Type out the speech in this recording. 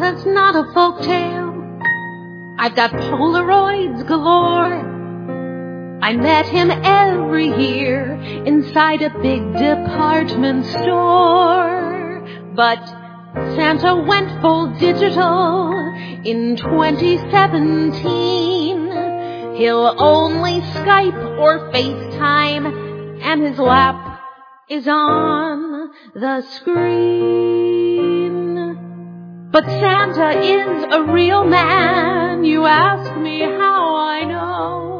Santa's not a folktale. I've got Polaroids galore. I met him every year inside a big department store. But Santa went full digital in 2017. He'll only Skype or FaceTime, and his lap is on the screen. But Santa is a real man. You ask me how I know.